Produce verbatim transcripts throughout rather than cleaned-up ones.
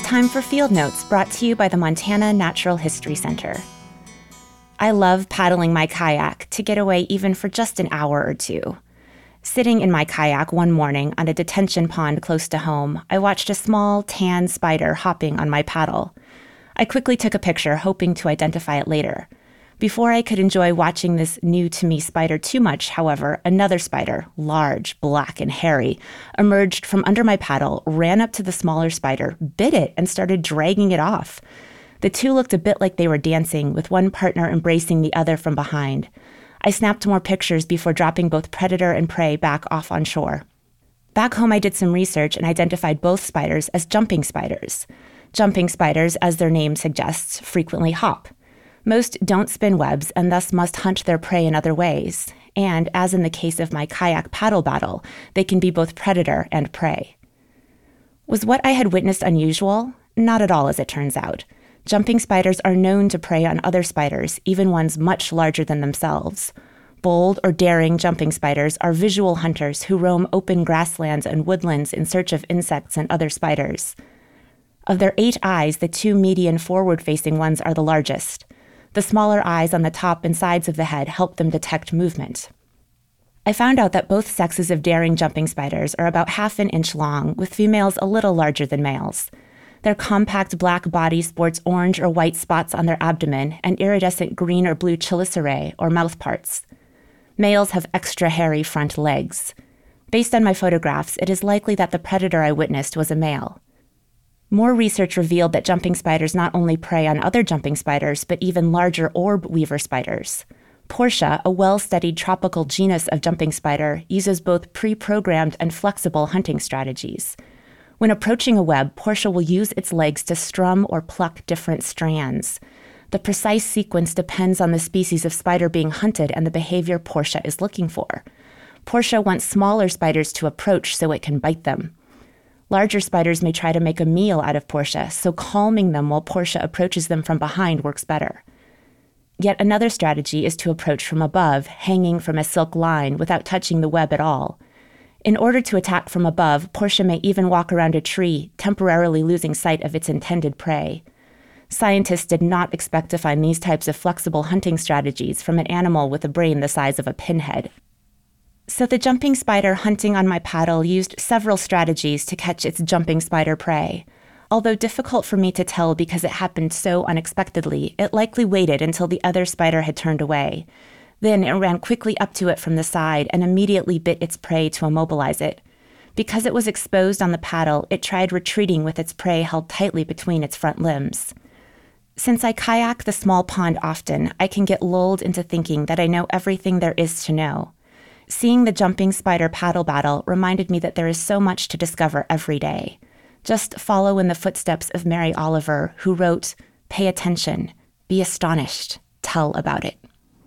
time for Field Notes, brought to you by the Montana Natural History Center. I love paddling my kayak to get away even for just an hour or two. Sitting in my kayak one morning on a detention pond close to home, I watched a small, tan spider hopping on my paddle. I quickly took a picture, hoping to identify it later. Before I could enjoy watching this new-to-me spider too much, however, another spider, large, black, and hairy, emerged from under my paddle, ran up to the smaller spider, bit it, and started dragging it off. The two looked a bit like they were dancing, with one partner embracing the other from behind. I snapped more pictures before dropping both predator and prey back off on shore. Back home, I did some research and identified both spiders as jumping spiders. Jumping spiders, as their name suggests, frequently hop. Most don't spin webs and thus must hunt their prey in other ways. And, as in the case of my kayak paddle battle, they can be both predator and prey. Was what I had witnessed unusual? Not at all, as it turns out. Jumping spiders are known to prey on other spiders, even ones much larger than themselves. Bold or daring jumping spiders are visual hunters who roam open grasslands and woodlands in search of insects and other spiders. Of their eight eyes, the two median forward-facing ones are the largest. The smaller eyes on the top and sides of the head help them detect movement. I found out that both sexes of daring jumping spiders are about half an inch long, with females a little larger than males. Their compact black body sports orange or white spots on their abdomen and iridescent green or blue chelicerae, or mouth parts. Males have extra hairy front legs. Based on my photographs, it is likely that the predator I witnessed was a male. More research revealed that jumping spiders not only prey on other jumping spiders, but even larger orb weaver spiders. Portia, a well-studied tropical genus of jumping spider, uses both pre-programmed and flexible hunting strategies. When approaching a web, Portia will use its legs to strum or pluck different strands. The precise sequence depends on the species of spider being hunted and the behavior Portia is looking for. Portia wants smaller spiders to approach so it can bite them. Larger spiders may try to make a meal out of Portia, so calming them while Portia approaches them from behind works better. Yet another strategy is to approach from above, hanging from a silk line without touching the web at all. In order to attack from above, Portia may even walk around a tree, temporarily losing sight of its intended prey. Scientists did not expect to find these types of flexible hunting strategies from an animal with a brain the size of a pinhead. So the jumping spider hunting on my paddle used several strategies to catch its jumping spider prey. Although difficult for me to tell because it happened so unexpectedly, it likely waited until the other spider had turned away. Then it ran quickly up to it from the side and immediately bit its prey to immobilize it. Because it was exposed on the paddle, it tried retreating with its prey held tightly between its front limbs. Since I kayak the small pond often, I can get lulled into thinking that I know everything there is to know. Seeing the jumping spider paddle battle reminded me that there is so much to discover every day. Just follow in the footsteps of Mary Oliver, who wrote, "Pay attention, be astonished, tell about it."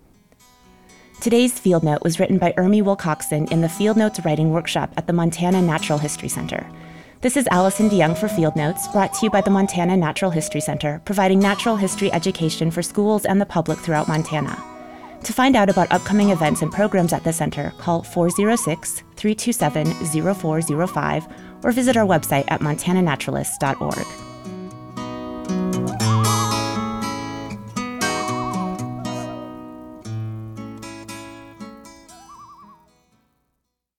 Today's Field Note was written by Ermi Wilcoxon in the Field Notes Writing Workshop at the Montana Natural History Center. This is Allison DeYoung for Field Notes, brought to you by the Montana Natural History Center, providing natural history education for schools and the public throughout Montana. To find out about upcoming events and programs at the center, call four oh six, three two seven, oh four oh five or visit our website at montana naturalists dot org.